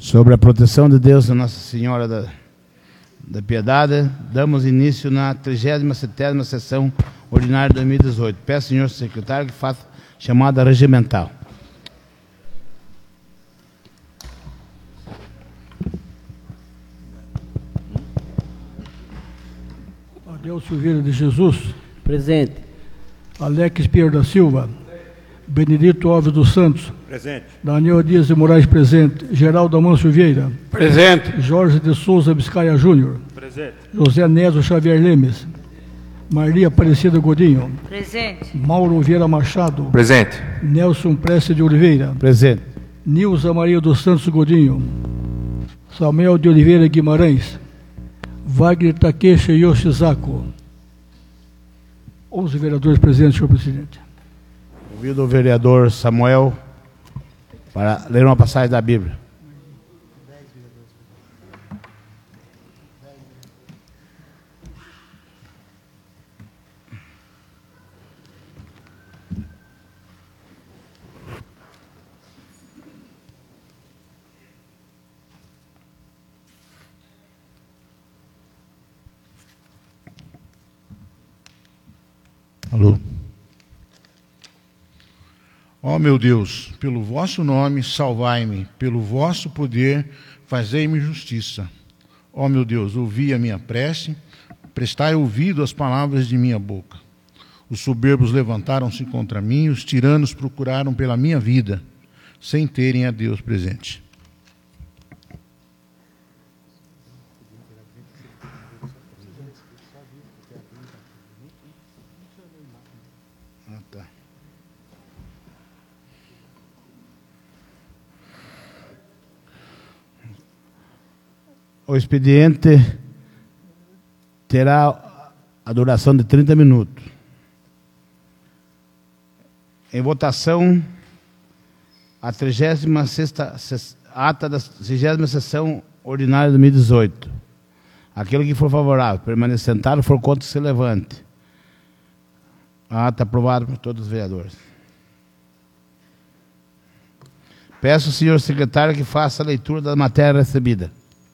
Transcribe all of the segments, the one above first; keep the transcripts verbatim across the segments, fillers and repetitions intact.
Sobre a proteção de Deus da Nossa Senhora da, da Piedade, damos início na trigésima sétima sessão ordinária de dois mil e dezoito. Peço, senhor secretário, que faça chamada regimental. Adelso Silveira de Jesus. Presente. Alex Pinheiro da Silva. Benedito Alves dos Santos. Presente. Daniel Dias de Moraes, presente. Geraldo Amâncio Vieira. Presente. Jorge de Souza Biscaia Júnior. Presente. José Nézio Xavier Lemes. Maria Aparecida Godinho. Presente. Mauro Vieira Machado. Presente. Nelson Prece de Oliveira. Presente. Nilza Maria dos Santos Godinho. Samuel de Oliveira Guimarães. Wagner Takeshi Yoshizako. onze vereadores presentes, senhor presidente. Convido o vereador Samuel para ler uma passagem da Bíblia. Alô. Ó meu Deus, pelo vosso nome salvai-me, pelo vosso poder fazei-me justiça. Ó meu Deus, ouvi a minha prece, prestai ouvido às palavras de minha boca. Os soberbos levantaram-se contra mim, os tiranos procuraram pela minha vida, sem terem a Deus presente. O expediente terá a duração de trinta minutos. Em votação, a trigésima sexta ata da trigésima sessão ordinária de dois mil e dezoito. Aquele que for favorável, permaneça sentado, for contra, se levante. A ata aprovada por todos os vereadores. Peço ao senhor secretário que faça a leitura da matéria recebida.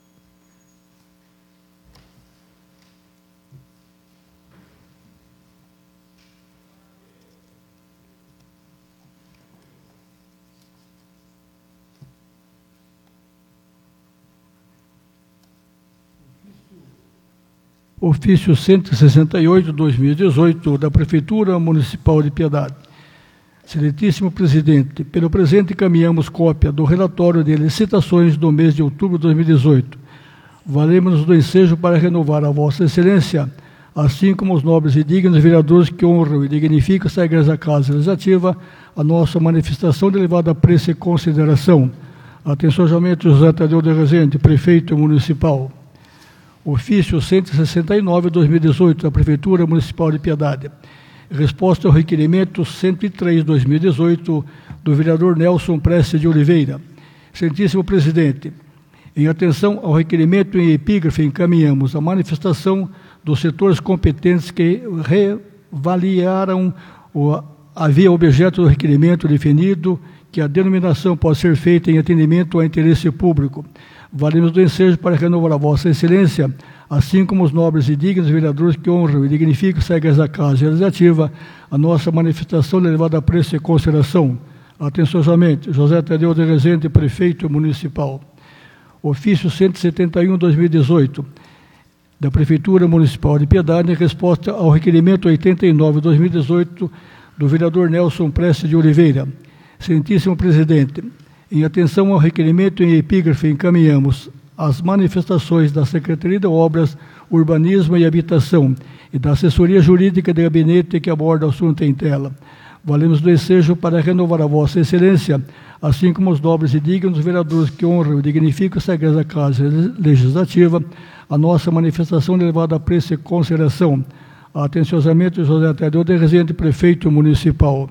Ofício cento e sessenta e oito, dois mil e dezoito, da Prefeitura Municipal de Piedade. Excelentíssimo Presidente, pelo presente encaminhamos cópia do relatório de licitações do mês de outubro de dois mil e dezoito. Valemos-nos do ensejo para renovar a Vossa Excelência, assim como os nobres e dignos vereadores que honram e dignificam essa Igreja Casa Legislativa, a nossa manifestação de elevada apreço e consideração. Atenciosamente, José Tadeu de Rezende, Prefeito Municipal. Ofício cento e sessenta e nove, dois mil e dezoito, da Prefeitura Municipal de Piedade. Resposta ao requerimento cento e três, dois mil e dezoito, do vereador Nelson Prece de Oliveira. Excelentíssimo Presidente, em atenção ao requerimento em epígrafe, encaminhamos a manifestação dos setores competentes que reavaliaram o, havia objeto do requerimento definido que a denominação pode ser feita em atendimento ao interesse público. Valemos do ensejo para renovar a Vossa Excelência, assim como os nobres e dignos vereadores que honram e dignificam essa Igreja Casa Legislativa, a nossa manifestação de elevada apreço e consideração. Atenciosamente, José Tadeu de Rezende, Prefeito Municipal. Ofício cento e setenta e um, dois mil e dezoito, da Prefeitura Municipal de Piedade, em resposta ao requerimento oitenta e nove, dois mil e dezoito, do vereador Nelson Prece de Oliveira. Excelentíssimo Presidente, em atenção ao requerimento em epígrafe, encaminhamos as manifestações da Secretaria de Obras, Urbanismo e Habitação e da Assessoria Jurídica de Gabinete que aborda o assunto em tela. Valemos do ensejo para renovar a Vossa Excelência, assim como os nobres e dignos vereadores que honram e dignificam essa Igreja Casa Legislativa, a nossa manifestação de elevada apreço e consideração. Atenciosamente, José Tadeu de Rezende, Prefeito Municipal.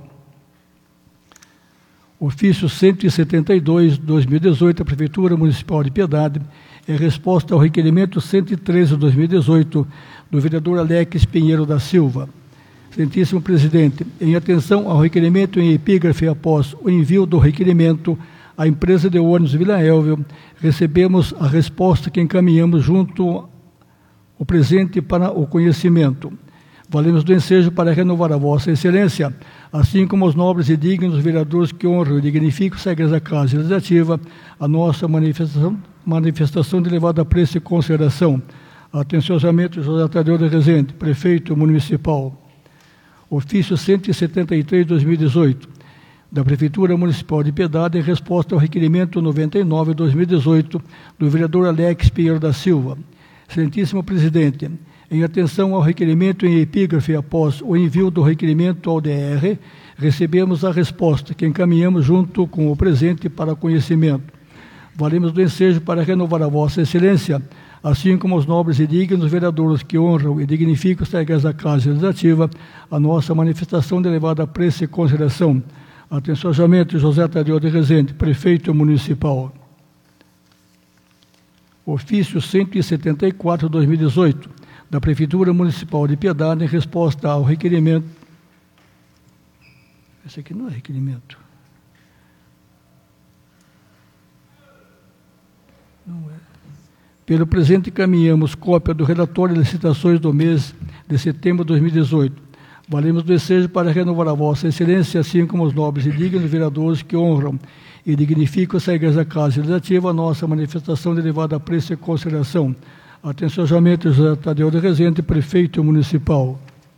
Ofício cento e setenta e dois, dois mil e dezoito, da Prefeitura Municipal de Piedade, em resposta ao requerimento cento e treze, dois mil e dezoito, do vereador Alex Pinheiro da Silva. Excelentíssimo Presidente, em atenção ao requerimento em epígrafe após o envio do requerimento, à empresa de ônibus Vila Elvio, recebemos a resposta que encaminhamos junto ao presente para o conhecimento. Valemos do ensejo para renovar a vossa excelência, assim como os nobres e dignos vereadores que honram e dignificam essa igreja casa legislativa, a nossa manifestação, manifestação de elevado apreço e consideração. Atenciosamente, José Tadeu de Rezende, prefeito municipal. Ofício cento e setenta e três, dois mil e dezoito, da Prefeitura Municipal de Piedade, em resposta ao requerimento noventa e nove, dois mil e dezoito, do vereador Alex Pinheiro da Silva. Excelentíssimo presidente, em atenção ao requerimento em epígrafe após o envio do requerimento ao D R, recebemos a resposta que encaminhamos junto com o presente para conhecimento. Valemos do ensejo para renovar a vossa excelência, assim como os nobres e dignos vereadores que honram e dignificam esta igreja casa legislativa, a nossa manifestação de elevado apreço e consideração. Atenciosamente, José Tadeu de Rezende, prefeito municipal. Ofício cento e setenta e quatro, dois mil e dezoito, da Prefeitura Municipal de Piedade, em resposta ao requerimento. Esse aqui não é requerimento. Não é. Pelo presente, encaminhamos cópia do relatório de licitações do mês de setembro de dois mil e dezoito. Valemos do ensejo para renovar a vossa excelência, assim como os nobres e dignos vereadores que honram e dignificam essa igreja casa legislativa, a nossa manifestação de elevado apreço e consideração. Atenciosamente, José Tadeu de Rezende, prefeito municipal.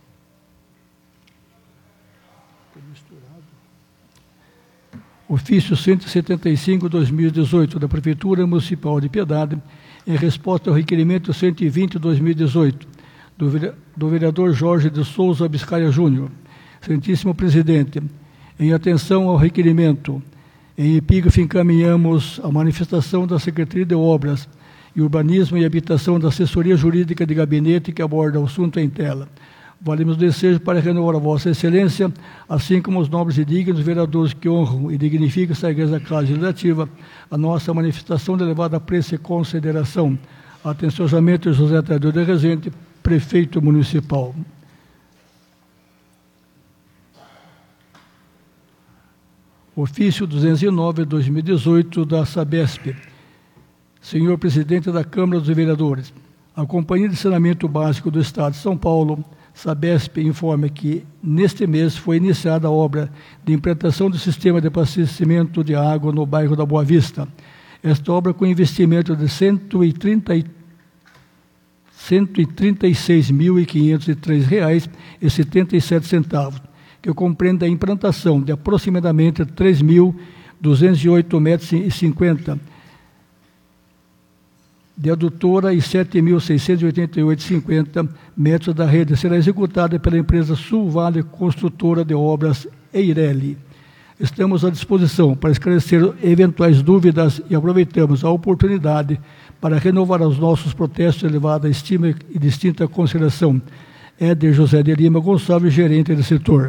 Ofício cento e setenta e cinco, dois mil e dezoito, da Prefeitura Municipal de Piedade, em resposta ao requerimento cento e vinte, dois mil e dezoito, do vereador Jorge de Souza Biscaia Júnior. Excelentíssimo presidente, em atenção ao requerimento, em epígrafe encaminhamos a manifestação da Secretaria de Obras e Urbanismo e Habitação da Assessoria Jurídica de Gabinete que aborda o assunto em tela. Valemos do ensejo para renovar a vossa excelência, assim como os nobres e dignos vereadores que honram e dignificam essa igreja casa legislativa, a nossa manifestação de elevado apreço e consideração. Atenciosamente, José Tadeu de Rezende, prefeito municipal. Ofício duzentos e nove, dois mil e dezoito, da Sabesp. Senhor presidente da Câmara dos Vereadores, a Companhia de Saneamento Básico do Estado de São Paulo, Sabesp, informa que, neste mês, foi iniciada a obra de implantação do sistema de abastecimento de água no bairro da Boa Vista. Esta obra, com investimento de cento e trinta e seis mil quinhentos e três reais e setenta e sete centavos, que compreende a implantação de aproximadamente três mil duzentos e oito metros e cinquenta de adutora e sete mil seiscentos e oitenta e oito vírgula cinquenta metros da rede, será executada pela empresa Sul Vale Construtora de Obras Eireli. Estamos à disposição para esclarecer eventuais dúvidas e aproveitamos a oportunidade para renovar os nossos protestos de elevada estima e distinta consideração. Éder José de Lima Gonçalves, gerente do setor.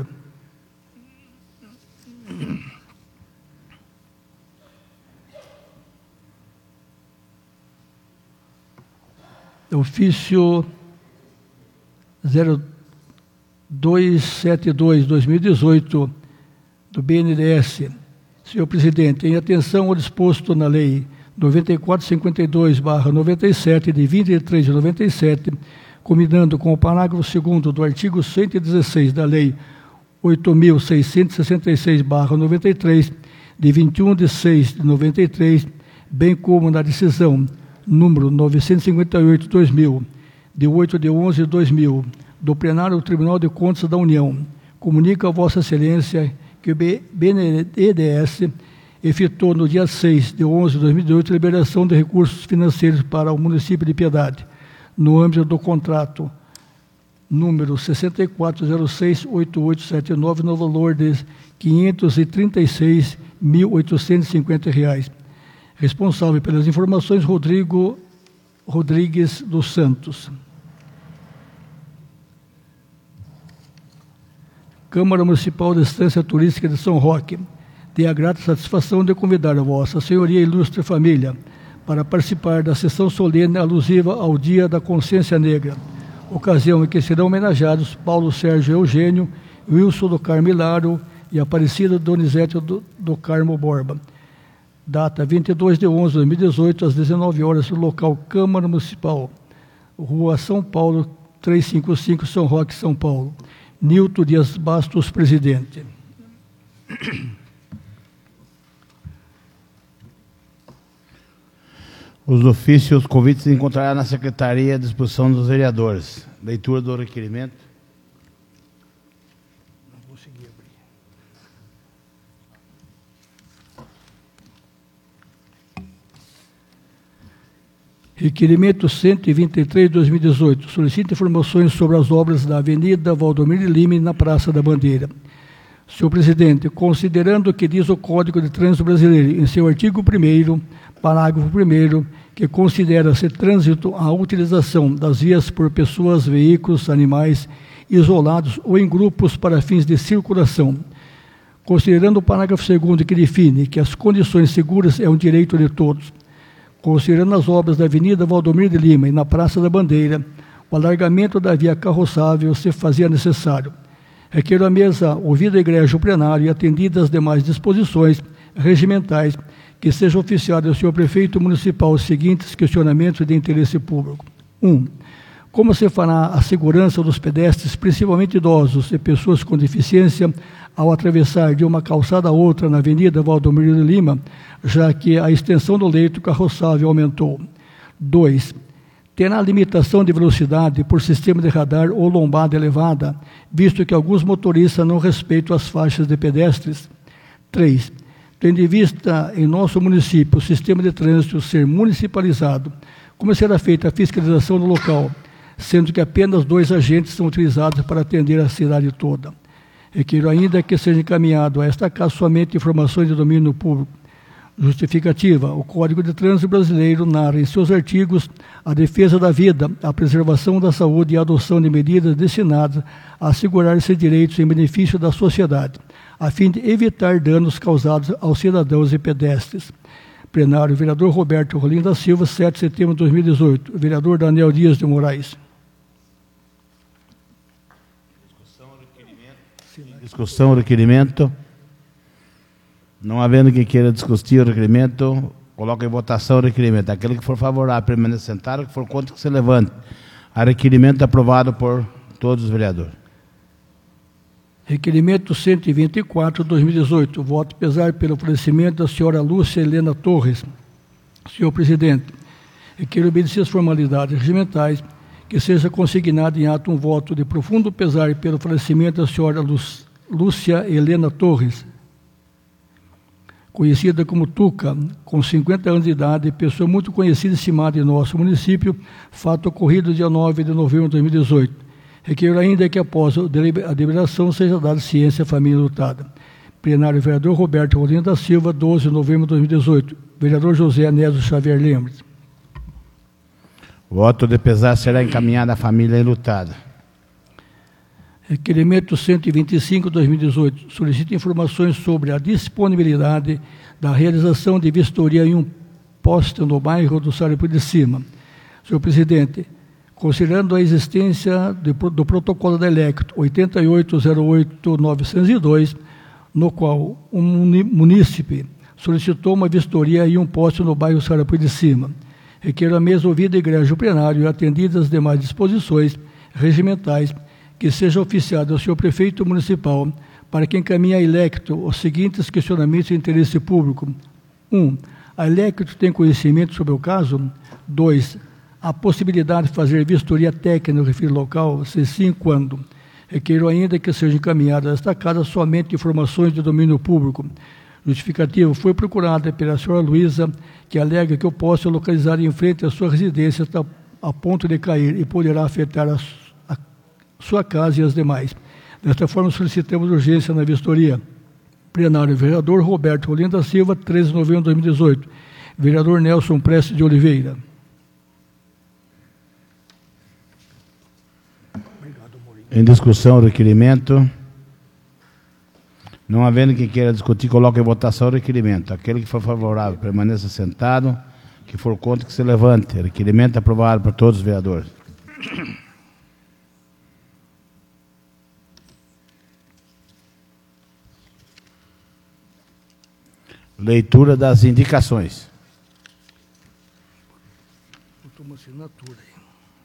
Ofício zero dois sete dois, dois mil e dezoito, do B N D E S. Senhor presidente, em atenção ao disposto na Lei noventa e quatro cinquenta e dois barra noventa e sete, de vinte e três de noventa e sete, combinando com o parágrafo segundo do artigo cento e dezesseis da Lei oito mil seiscentos e sessenta e seis barra noventa e três, de vinte e um de seis de noventa e três, bem como na decisão número novecentos e cinquenta e oito, dois mil, de oito de onze de dois mil, do plenário do Tribunal de Contas da União, comunica a Vossa Excelência que o B N D E S efetuou no dia seis de onze de dois mil e dezoito a liberação de recursos financeiros para o município de Piedade, no âmbito do contrato número sessenta e quatro zero seis oito oito sete nove, no valor de quinhentos e trinta e seis mil oitocentos e cinquenta reais. Responsável pelas informações, Rodrigo Rodrigues dos Santos. Câmara Municipal de Estância Turística de São Roque, tenho a grata satisfação de convidar a Vossa Senhoria e ilustre família para participar da sessão solene alusiva ao Dia da Consciência Negra, ocasião em que serão homenageados Paulo Sérgio Eugênio, Wilson do Carmo Hilaro e Aparecida Donizete do, do Carmo Borba. data vinte e dois de onze de dois mil e dezoito, às dezenove horas, no local Câmara Municipal, Rua São Paulo, trezentos e cinquenta e cinco, São Roque, São Paulo. Nilton Dias Bastos, presidente. Os ofícios convites se encontrará na Secretaria à disposição dos vereadores. Leitura do requerimento. Não vou conseguir abrir. Requerimento cento e vinte e três de dois mil e dezoito. Solicita informações sobre as obras da Avenida Valdomiro de Lima na Praça da Bandeira. Senhor presidente, considerando o que diz o Código de Trânsito Brasileiro, em seu artigo primeiro, parágrafo primeiro, que considera-se trânsito a utilização das vias por pessoas, veículos, animais, isolados ou em grupos para fins de circulação. Considerando o parágrafo segundo, que define que as condições seguras é um direito de todos. Considerando as obras da Avenida Valdomiro de Lima e na Praça da Bandeira, o alargamento da via carroçável se fazia necessário. Requeiro a mesa, ouvido a igreja o plenário e atendidas as demais disposições regimentais, que seja oficiado ao senhor prefeito municipal os seguintes questionamentos de interesse público. Um, como se fará a segurança dos pedestres, principalmente idosos e pessoas com deficiência, ao atravessar de uma calçada a outra na Avenida Valdomiro de Lima, já que a extensão do leito carroçável aumentou? Dois, terá limitação de velocidade por sistema de radar ou lombada elevada, visto que alguns motoristas não respeitam as faixas de pedestres? Três, tendo em vista em nosso município o sistema de trânsito ser municipalizado, como será feita a fiscalização do local, sendo que apenas dois agentes são utilizados para atender a cidade toda? Requeiro ainda que seja encaminhado a esta casa somente informações de domínio público. Justificativa. O Código de Trânsito Brasileiro narra em seus artigos a defesa da vida, a preservação da saúde e a adoção de medidas destinadas a assegurar esses direitos em benefício da sociedade, a fim de evitar danos causados aos cidadãos e pedestres. Plenário, vereador Roberto Rolim da Silva, sete de setembro de dois mil e dezoito. Vereador Daniel Dias de Moraes. Discussão, requerimento. Não havendo quem queira discutir o requerimento, coloca em votação o requerimento. Aquele que for favorável, permaneça sentado, que for contra, que se levante. A requerimento aprovado por todos os vereadores. Requerimento cento e vinte e quatro de dois mil e dezoito. Voto pesar pelo falecimento da senhora Lúcia Helena Torres. Senhor presidente, requeiro obediência às formalidades regimentais, que seja consignado em ato um voto de profundo pesar pelo falecimento da senhora Lúcia Helena Torres, conhecida como Tuca, com cinquenta anos de idade, pessoa muito conhecida e estimada em nosso município, fato ocorrido dia nove de novembro de dois mil e dezoito. Requeiro ainda que, após a deliberação, seja dada ciência à família lutada. Plenário, vereador Roberto Rolim da Silva, doze de novembro de dois mil e dezoito. Vereador José Anésio Xavier Lemos. Voto de pesar será encaminhado à família enlutada. Requerimento cento e vinte e cinco de dois mil e dezoito. Solicita informações sobre a disponibilidade da realização de vistoria em um posto no bairro do Saripui de Cima. Senhor presidente, considerando a existência de, do protocolo da Electro oito oito zero oito nove zero dois, no qual um munícipe solicitou uma vistoria em um posto no bairro Saripui de Cima, requeiro a mesa ouvida a igreja o plenário e atendidas as demais disposições regimentais, que seja oficiado ao senhor prefeito municipal para que encaminhe a Electro os seguintes questionamentos de interesse público. Um, a Electro tem conhecimento sobre o caso? Dois, a possibilidade de fazer vistoria técnica no referido local? Se sim, quando? Requeiro ainda que seja encaminhada a esta casa somente informações de domínio público. Justificativo, foi procurada pela senhora Luísa, que alega que o posto é localizado em frente à sua residência está a ponto de cair e poderá afetar a sua casa e as demais. Desta forma, solicitamos urgência na vistoria. Plenário, vereador Roberto Rolim da Silva, treze de novembro de dois mil e dezoito. Vereador Nelson Prestes de Oliveira. Em discussão o requerimento. Não havendo quem queira discutir, coloque em votação o requerimento. Aquele que for favorável, permaneça sentado. Que for contra, que se levante. Requerimento aprovado por todos os vereadores. Leitura das indicações. Botou uma assinatura aí.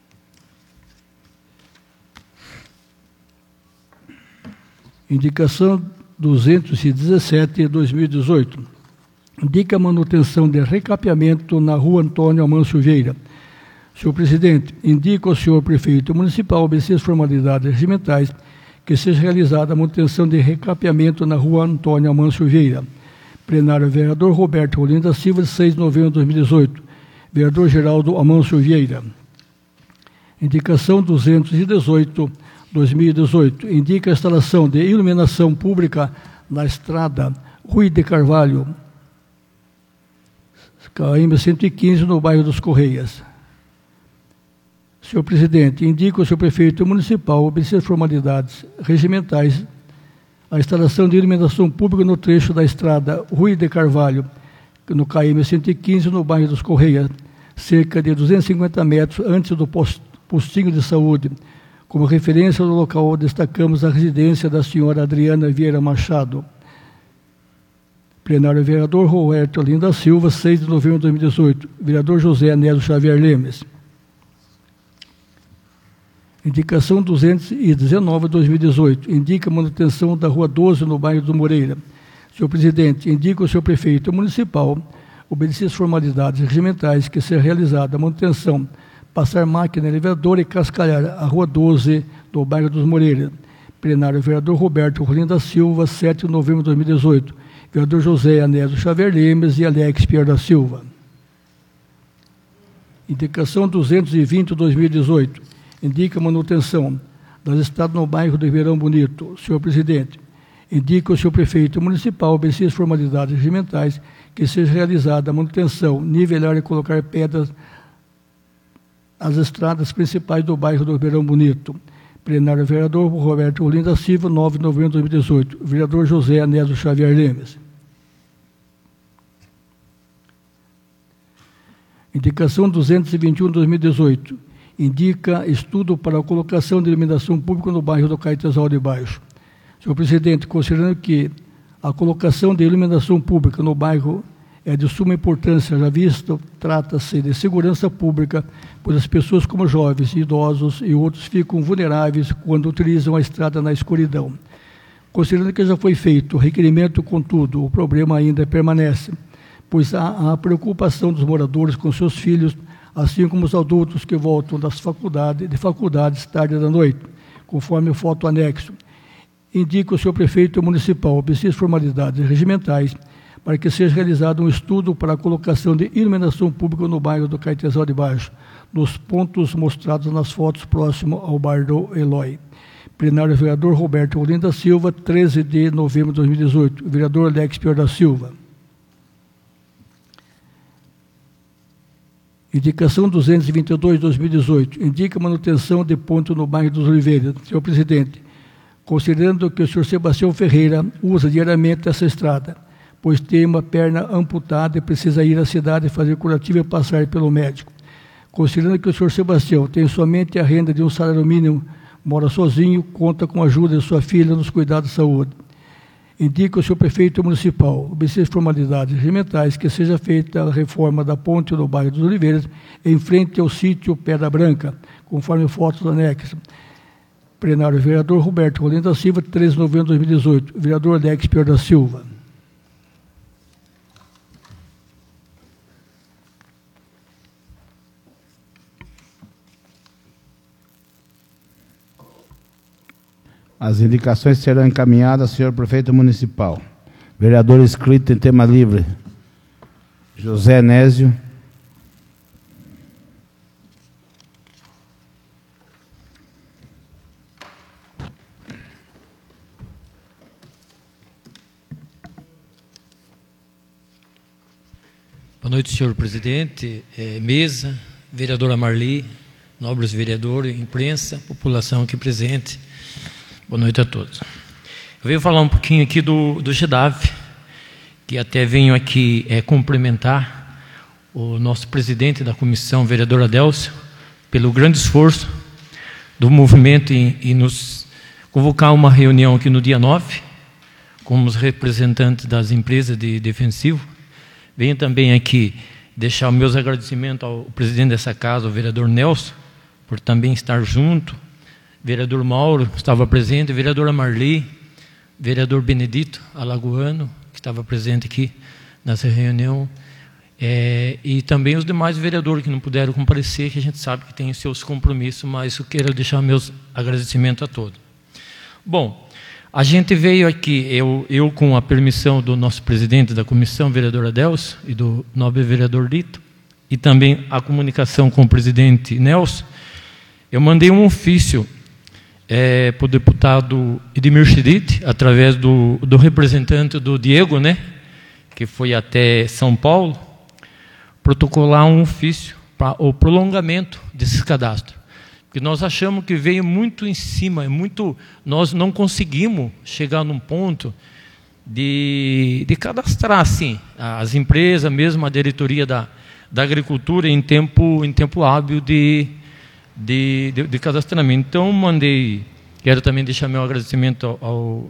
Indicação duzentos e dezessete de dois mil e dezoito. Indica a manutenção de recapeamento na rua Antônio Amâncio Vieira. Senhor presidente, indica ao senhor prefeito municipal, obedecer as formalidades regimentais, que seja realizada a manutenção de recapeamento na rua Antônio Amâncio Vieira. Plenário, vereador Roberto Rolim da Silva, de seis de novembro de dois mil e dezoito. Vereador Geraldo Amâncio Vieira. Indicação duzentos e dezoito de dois mil e dezoito. Indica a instalação de iluminação pública na estrada Rui de Carvalho, K M cento e quinze, no bairro dos Correias. Senhor presidente, indica ao senhor prefeito municipal, obedecer as formalidades regimentais, a instalação de iluminação pública no trecho da estrada Rui de Carvalho, no K M cento e quinze, no bairro dos Correias, cerca de duzentos e cinquenta metros antes do postinho de saúde. Como referência do local, destacamos a residência da senhora Adriana Vieira Machado. Plenário, vereador Roberto Rolim da Silva, seis de novembro de dois mil e dezoito. Vereador José Anésio Xavier Lemes. Indicação duzentos e dezenove de dois mil e dezoito. Indica a manutenção da rua doze, no bairro do Moreira. Senhor presidente, indica ao senhor prefeito municipal, obedecer as formalidades regimentais, que seja realizada a manutenção, passar máquina, elevador e cascalhar a rua doze, do bairro dos Moreira. Plenário, vereador Roberto Rolim da Silva, sete de novembro de dois mil e dezoito. Vereador José Anésio Xavier Lemes e Alex Pierre da Silva. Indicação duzentos e vinte de dois mil e dezoito. Indica a manutenção das estradas no bairro de Ribeirão Bonito. Senhor presidente, indica ao senhor prefeito municipal, obedecer as formalidades regimentais, que seja realizada a manutenção, nivelar e colocar pedras às estradas principais do bairro do Ribeirão Bonito. Plenário, vereador Roberto Rolim da Silva, nove de novembro de dois mil e dezoito. Vereador José Anésio Xavier Lemes. Indicação duzentos e vinte e um de dois mil e dezoito. Indica estudo para a colocação de iluminação pública no bairro do Caetesal de Baixo. Senhor presidente, considerando que a colocação de iluminação pública no bairro é de suma importância, já visto, trata-se de segurança pública, pois as pessoas como jovens, idosos e outros ficam vulneráveis quando utilizam a estrada na escuridão. Considerando que já foi feito o requerimento, contudo, o problema ainda permanece, pois há a preocupação dos moradores com seus filhos, assim como os adultos que voltam das faculdades, de faculdades tarde da noite, conforme o foto anexo. Indica o senhor prefeito municipal, obedecer as formalidades regimentais, para que seja realizado um estudo para a colocação de iluminação pública no bairro do Caetesal de Baixo, nos pontos mostrados nas fotos próximo ao bairro do Eloy. Plenário, vereador Roberto Rolim da Silva, treze de novembro de dois mil e dezoito. Vereador Alex Pierre da Silva. Indicação duzentos e vinte e dois de dois mil e dezoito. Indica manutenção de ponto no bairro dos Oliveiras. Senhor presidente, considerando que o senhor Sebastião Ferreira usa diariamente essa estrada, pois tem uma perna amputada e precisa ir à cidade fazer curativo e passar pelo médico. Considerando que o senhor Sebastião tem somente a renda de um salário mínimo, mora sozinho, conta com a ajuda de sua filha nos cuidados de saúde. Indica o senhor prefeito municipal, obedecer as formalidades regimentais, que seja feita a reforma da ponte no bairro dos Oliveiras, em frente ao sítio Pedra Branca, conforme fotos anexas. Plenário, vereador Roberto Rolim da Silva, treze de novembro de dois mil e dezoito. Vereador Alex Pierre da Silva. As indicações serão encaminhadas ao senhor prefeito municipal. Vereador inscrito em tema livre, José Anésio. Boa noite, senhor presidente, eh, mesa, vereadora Marli, nobres vereadores, imprensa, população aqui presente. Boa noite a todos. Eu venho falar um pouquinho aqui do, do GEDAV, que até venho aqui é, cumprimentar o nosso presidente da comissão, vereador Adélcio, pelo grande esforço do movimento em, em nos convocar uma reunião aqui no dia nove, como os representantes das empresas de defensivo. Venho também aqui deixar meus agradecimentos ao presidente dessa casa, o vereador Nelson, por também estar junto, vereador Mauro estava presente, vereadora Marli, vereador Benedito Alagoano, que estava presente aqui nessa reunião, é, e também os demais vereadores que não puderam comparecer, que a gente sabe que tem seus compromissos, mas eu quero deixar meus agradecimentos a todos. Bom, a gente veio aqui, eu, eu com a permissão do nosso presidente da comissão, vereador Adelso, e do nobre vereador Lito, e também a comunicação com o presidente Nelson, eu mandei um ofício é, para o deputado Edmir Schritt, através do, do representante do Diego, né, que foi até São Paulo, protocolar um ofício para o prolongamento desses cadastros. Porque nós achamos que veio muito em cima, muito, nós não conseguimos chegar num ponto de, de cadastrar assim, as empresas, mesmo a diretoria da, da agricultura, em tempo, em tempo hábil de, de, de, de cadastramento. Então, mandei, quero também deixar meu agradecimento ao,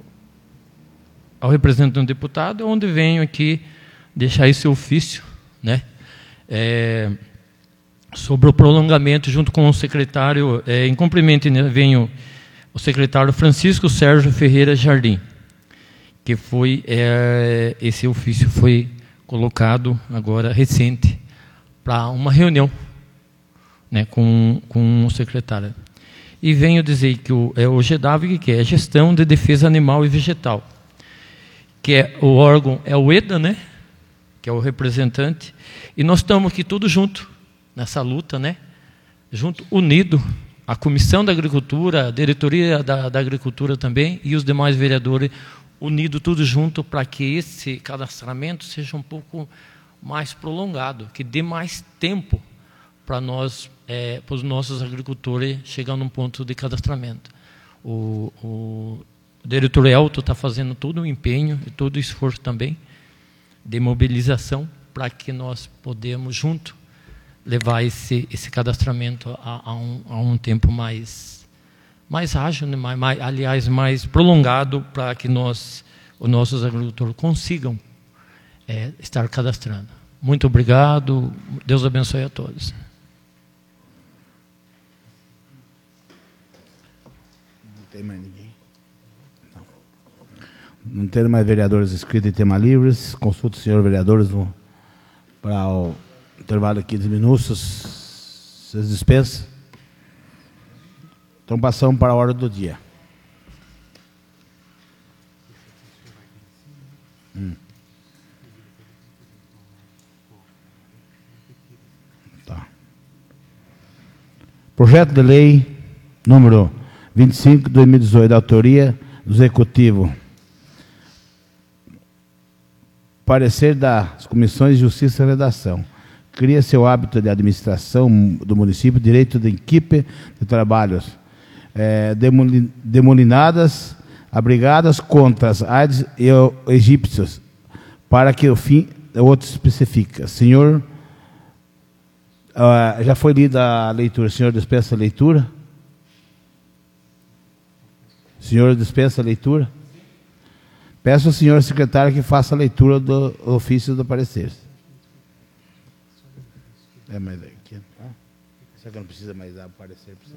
ao representante do deputado, onde venho aqui deixar esse ofício, né? É, sobre o prolongamento, junto com o secretário, é, em cumprimento, né, venho o secretário Francisco Sérgio Ferreira Jardim, que foi, é, esse ofício foi colocado agora, recente, para uma reunião, né, com, com o secretário. E venho dizer que o, é o G W, que é Gestão de Defesa Animal e Vegetal, que é o órgão, é o EDA, né, que é o representante, e nós estamos aqui todos juntos, nessa luta, né? Junto, unido, a Comissão da Agricultura, a Diretoria da, da Agricultura também, e os demais vereadores, unidos tudo junto, para que esse cadastramento seja um pouco mais prolongado, que dê mais tempo para nós, é, para os nossos agricultores chegar num ponto de cadastramento. O, o, o diretor Elton está fazendo todo o empenho e todo o esforço também de mobilização para que nós podemos, junto, levar esse, esse cadastramento a, a, um, a um tempo mais, mais ágil, né? mais, mais, aliás, mais prolongado, para que nós, os nossos agricultores consigam é, estar cadastrando. Muito obrigado, Deus abençoe a todos. Não tem mais ninguém? Não. Não tem mais vereadores inscritos em tema livres. Consulta os senhores vereadores no, para o intervalo de quinze minutos. Vocês dispensam? Então passamos para a hora do dia. Hum. Tá. Projeto de lei número vinte e cinco de dois mil e dezoito, da autoria do Executivo. Parecer das Comissões de Justiça e Redação. Cria seu hábito de administração do município, direito de equipe de trabalhos é, demolinadas, abrigadas contra as Aedes e egípcios, para que o fim, o outro especifica. Senhor, uh, já foi lida a leitura, senhor dispensa a leitura? Senhor dispensa a leitura? Peço ao senhor secretário que faça a leitura do ofício do parecer. É, mas aqui, ah, será que não precisa mais dar o parecer? Precisa?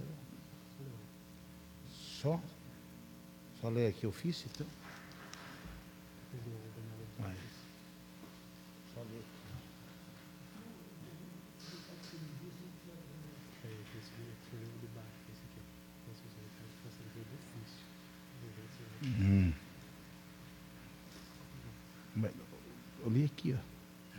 Só? Só ler aqui o ofício, então? Mas, só ler. Hum. Eu li aqui, ó.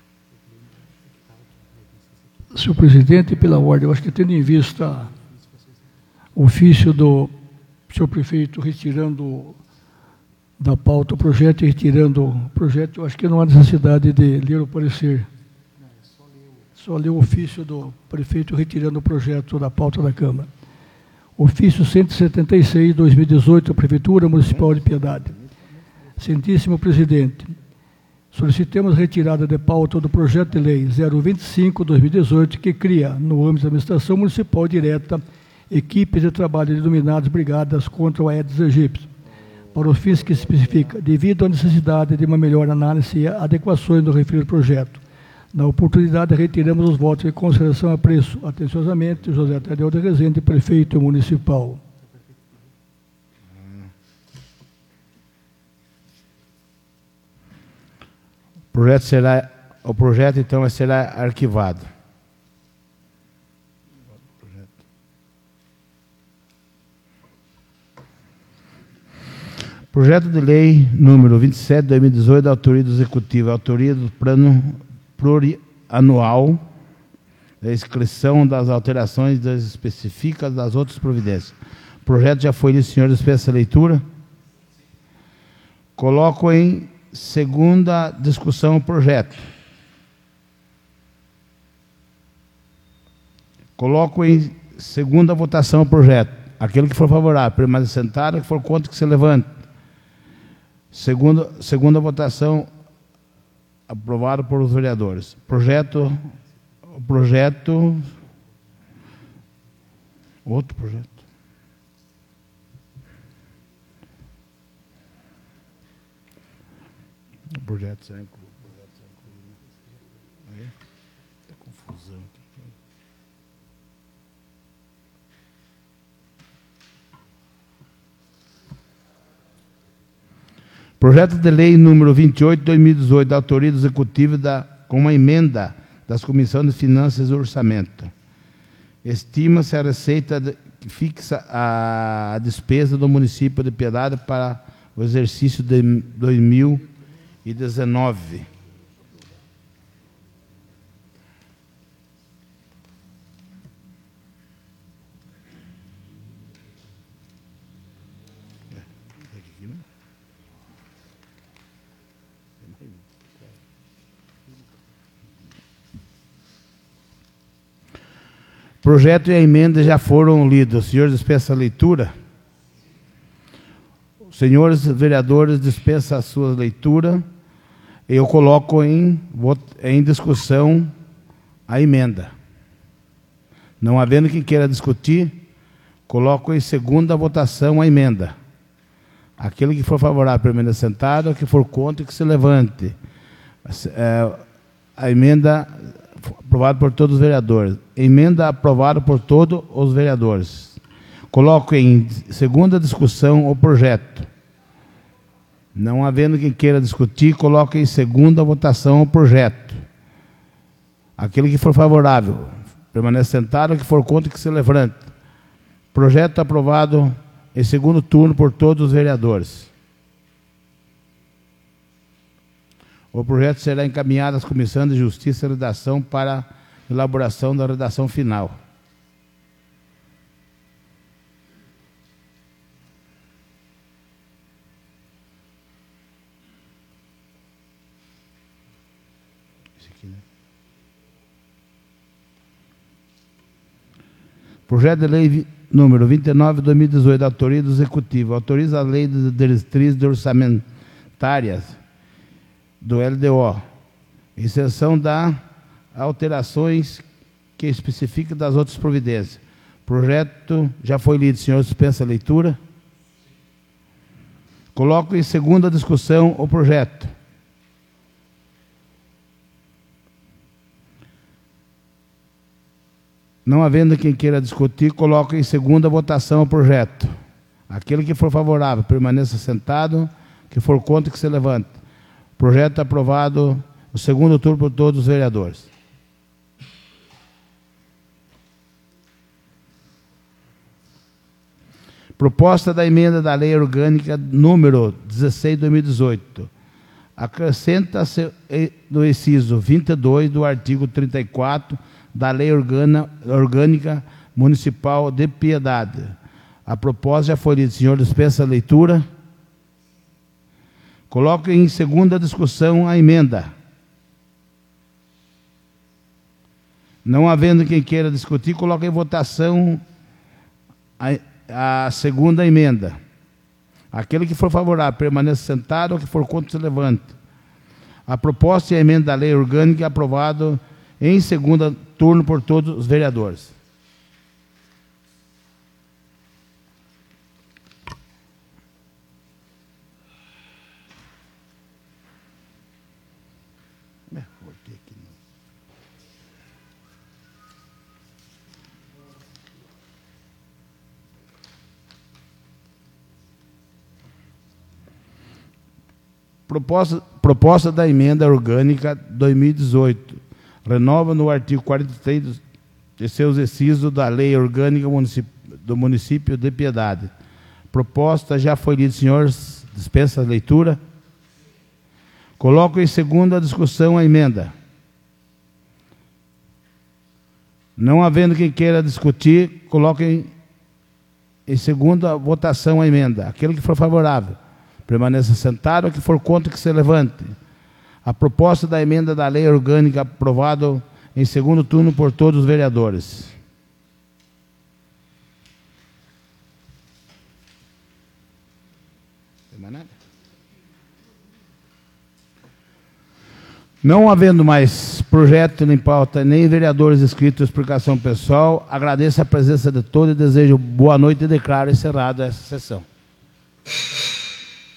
Senhor presidente, pela ordem, eu acho que tendo em vista o ofício do senhor prefeito retirando da pauta o projeto e retirando o projeto, eu acho que não há necessidade de ler o parecer. Só ler o ofício do prefeito retirando o projeto da pauta da Câmara. Ofício cento e setenta e seis, dois mil e dezoito, Prefeitura Municipal de Piedade. Excelentíssimo presidente, solicitamos a retirada de pauta do projeto de lei zero vinte e cinco, dois mil e dezoito, que cria, no âmbito da administração municipal direta, equipes de trabalho denominadas brigadas contra o Aedes aegypti, para os fins que se especifica, devido à necessidade de uma melhor análise e adequações do referido projeto. Na oportunidade, retiramos os votos de consideração a preço. Atenciosamente, José Tadeu de Rezende, Prefeito Municipal. O projeto, será, o projeto então, será arquivado. Projeto de lei número vinte e sete de dois mil e dezoito, da autoria do Executivo, autoria do plano plurianual, da inscrição das alterações das específicas das outras providências. O projeto já foi lido, senhor, dispensa a leitura. Coloco em segunda discussão o projeto. Coloco em segunda votação o projeto. Aquele que for favorável, permaneça sentado, que for contra, que se levante. Segunda, segunda votação, aprovado por os vereadores. Projeto, projeto, outro projeto. O projeto será incluído. Aí, tá confusão aqui. Projeto de lei número vinte e oito de dois mil e dezoito, da autoria do Executivo, da, com uma emenda das Comissões de Finanças e Orçamento. Estima-se a receita de, que fixa a despesa do município de Piedade para o exercício de dois mil e dezenove. O projeto e a emenda já foram lidos. Os senhores dispensam a leitura? Os senhores vereadores dispensam a sua leitura. Eu coloco em, em discussão a emenda. Não havendo quem queira discutir, coloco em segunda votação a emenda. Aquele que for favorável, permaneça sentado. O que for contra, que se levante. A emenda aprovada por todos os vereadores. Emenda aprovada por todos os vereadores. Coloco em segunda discussão o projeto. Não havendo quem queira discutir, coloco em segunda votação o projeto. Aquele que for favorável, permaneça sentado. O que for contra, que se levante. Projeto aprovado em segundo turno por todos os vereadores. O projeto será encaminhado às Comissões de Justiça e Redação para elaboração da redação final. Esse aqui, né? Projeto de lei número vinte e nove de dois mil e dezoito, da autoria do Executivo, autoriza a lei de diretrizes orçamentárias do L D O, exceção da alterações que especifica das outras providências. O projeto já foi lido, senhor, dispensa a leitura. Coloco em segunda discussão o projeto. Não havendo quem queira discutir, coloco em segunda votação o projeto. Aquele que for favorável, permaneça sentado. Que for contra, que se levante. Projeto aprovado no segundo turno por todos os vereadores. Proposta da emenda da Lei Orgânica número dezesseis de dois mil e dezoito. Acrescenta-se no inciso vinte e dois do artigo trinta e quatro da Lei Orgânica Municipal de Piedade. A proposta já foi lida. Senhor, dispensa a leitura. Coloco em segunda discussão a emenda. Não havendo quem queira discutir, coloco em votação a, a segunda emenda. Aquele que for favorável, permaneça sentado. O que for contra, se levante. A proposta e a emenda da lei orgânica é aprovado em segundo turno por todos os vereadores. Proposta, proposta da emenda orgânica dois mil e dezoito. Renova no artigo quarenta e três de seus incisos da Lei Orgânica do Município de Piedade. Proposta já foi lida, senhores. Dispensa a leitura. Coloco em segunda discussão a emenda. Não havendo quem queira discutir, coloco em, em segunda votação a emenda. Aquele que for favorável, permaneça sentado. O que for contra, que se levante. A proposta da emenda da Lei Orgânica aprovada em segundo turno por todos os vereadores. Tem mais nada? Não havendo mais projeto nem pauta, nem vereadores inscritos em explicação pessoal, agradeço a presença de todos e desejo boa noite e declaro encerrada essa sessão.